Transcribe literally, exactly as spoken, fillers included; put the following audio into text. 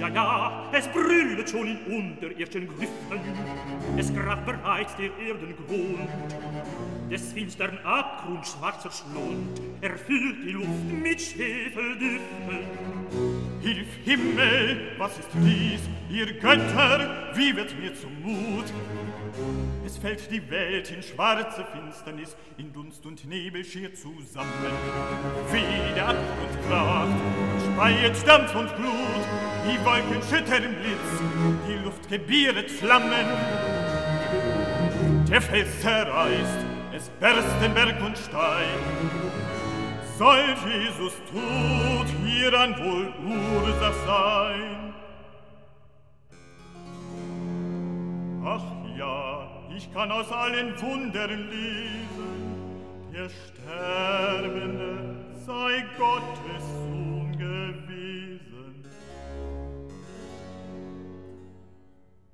ja, ja, es brüllet schon in unterirdischen Grüften, es grab bereits der Erdengrund, des finstern Abgrund schwarzer Schlund erfüllt die Luft mit Schwefeldüften. Hilf Himmel, was ist dies, ihr Götter, wie wird mir zumut? Es fällt die Welt in schwarze Finsternis, in Dunst und Nebel schier zusammen. Wie der Abgrund kracht, und speit Dampf und Glut, die Wolken schüttern Blitz, die Luft gebieret Flammen. Der Fels zerreißt, es bersten Berg und Stein. Soll Jesus Tod hieran wohl Ursach sein? Ach ja, ich kann aus allen Wundern lesen, der Sterbende sei Gottes Sohn.